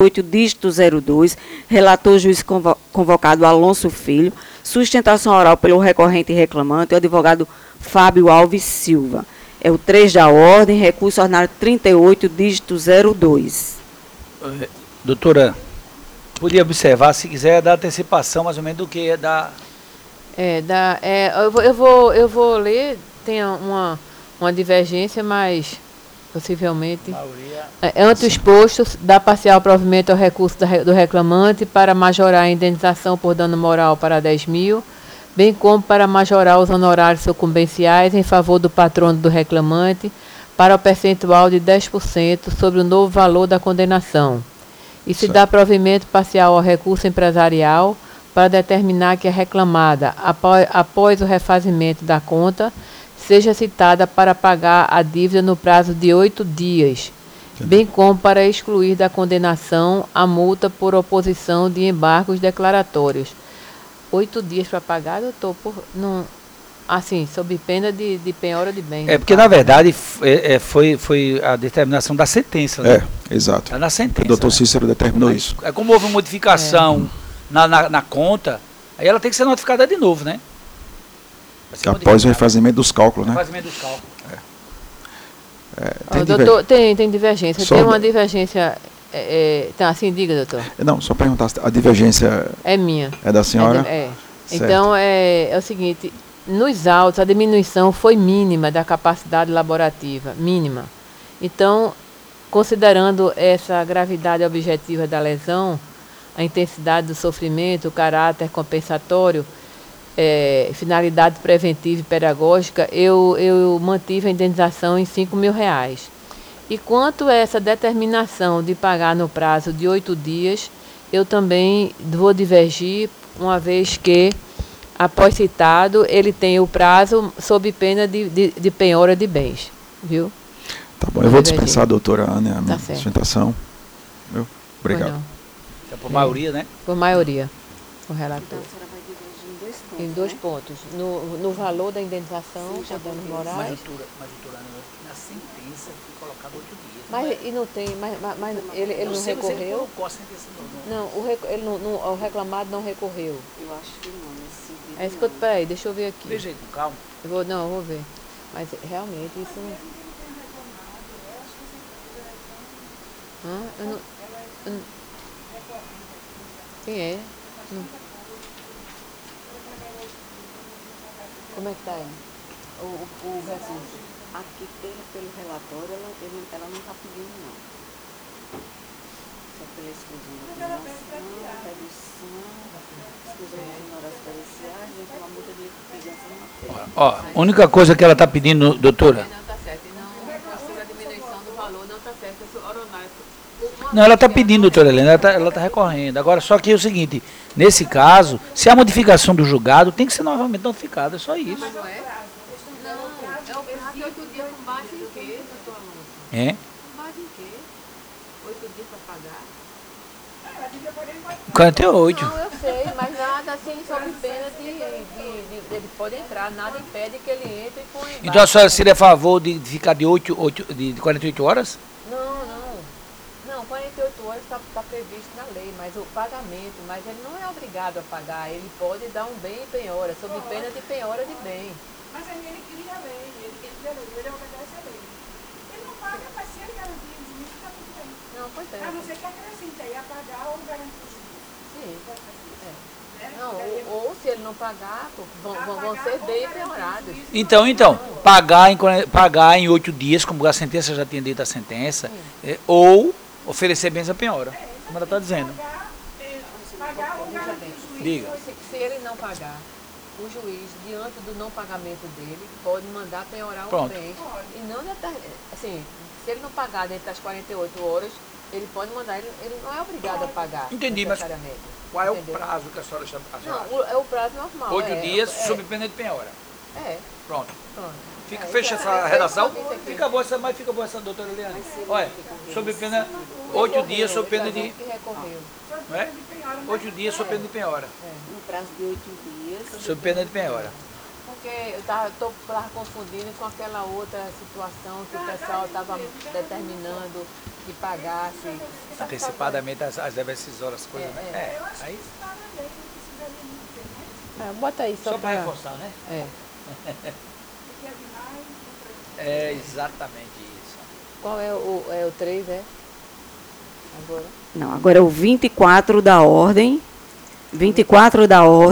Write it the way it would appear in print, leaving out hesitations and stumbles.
8, dígito 02, relator juiz convocado Alonso Filho, sustentação oral pelo recorrente e reclamante, o advogado Fábio Alves Silva. É o 3 da ordem, recurso ordinário 38, dígito 02. Doutora, podia observar, se quiser, da antecipação mais ou menos do que é da... Eu vou ler, tem uma divergência, mas possivelmente... Ante o exposto, dá parcial provimento ao recurso do reclamante para majorar a indenização por dano moral para 10 mil, bem como para majorar os honorários sucumbenciais em favor do patrono do reclamante para o percentual de 10% sobre o novo valor da condenação. E se dá provimento parcial ao recurso empresarial para determinar que a reclamada, após o refazimento da conta, seja citada para pagar a dívida no prazo de 8 dias, bem como para excluir da condenação a multa por oposição de embargos declaratórios. 8 dias para pagar, doutor, assim, sob pena de penhora de bens. Porque, na verdade, foi a determinação da sentença. Né? Exato. Na sentença. O doutor Cícero determinou isso. Como houve modificação na conta, aí ela tem que ser notificada de novo, né? Após o refazimento dos cálculos, né? Refazimento dos cálculos. Doutor, tem divergência. Tem uma divergência... assim, diga, doutor. Não, só perguntar se a divergência... É minha. É da senhora? Então, é o seguinte, nos autos, a diminuição foi mínima da capacidade laborativa, mínima. Então, considerando essa gravidade objetiva da lesão, a intensidade do sofrimento, o caráter compensatório, finalidade preventiva e pedagógica, eu mantive a indenização em R$5 mil. E quanto a essa determinação de pagar no prazo de 8 dias, eu também vou divergir, uma vez que, após citado, ele tem o prazo sob pena de penhora de bens. Viu? Tá bom, eu vou dispensar a doutora Ana a minha sustentação. Obrigado. É por maioria, né? Por maioria, o relator. Em 2 pontos. No valor da indenização, por danos morais. Mas, doutora, na sentença foi colocado 8 dias. Mas e não tem, mas ele não recorreu? Colocou a sentença não. O reclamado não recorreu. Eu acho que não. Escuta, peraí, deixa eu ver aqui. Veja aí, com calma. Eu vou ver. Mas realmente isso não... eu não... Quem é? Como é que está aí? O recurso? Aqui, pelo relatório, ela não está pedindo, não. Só pela exclusão da condenação, redução, exclusão dos honorários periciais, e pela multa de expedição na A única coisa que ela está pedindo, doutora... Não está certo. A diminuição do valor não está certo. Não, ela está pedindo, doutora Helena, ela está recorrendo. Agora, só que é o seguinte, nesse caso, se a modificação do julgado tem que ser novamente notificada, é só isso. Mas não é? Não, é o prazo de 8 dias com base em quê, doutor Alonso? Com base em quê? 8 dias para pagar? 48. Não, eu sei, mas nada assim, sob pena de ele pode entrar, nada impede que ele entre com embarque. Então a senhora seria a favor de ficar de 48 horas? Não, 48 horas está previsto na lei, mas o pagamento, mas ele não é obrigado a pagar, ele pode dar um bem em penhora, sob pena de penhora de bem. Mas aí ele cria a lei, ele obedece a lei. Ele não paga, mas se ele garantir o juízo, está tudo bem. Não, pois é. A não ser que acrescente aí a pagar ou garantir o juízo. Sim, Não, ou se ele não pagar, vão ser bem penhorados. Então, pagar em 8 dias, como a sentença já tinha dito a sentença, ou oferecer bens à penhora, como ela está dizendo. Pagar ou garantir o juízo. Diga. Se ele não pagar, o juiz, diante do não pagamento dele, pode mandar penhorar um bem. E não, assim, se ele não pagar dentro das 48 horas, ele pode mandar, ele não é obrigado a pagar. Entendi, mas qual é o prazo que a senhora chama? Não, é o prazo normal. 8 dias sob pena de penhora. Pronto. Fecha essa redação. Fica boa essa doutora Eliane. Olha, sob pena, 8 dias sob pena de... Não é? 8 dias sob pena de penhora. No prazo de 8 dias. Sob pena de penhora. porque eu estava confundindo com aquela outra situação que o pessoal estava determinando que pagasse. Antecipadamente as decisões, as coisas, né? Aí... bota aí só para reforçar, né? É exatamente isso. Qual é o 3, Agora? Não, agora é o 24 da ordem. 24 da ordem.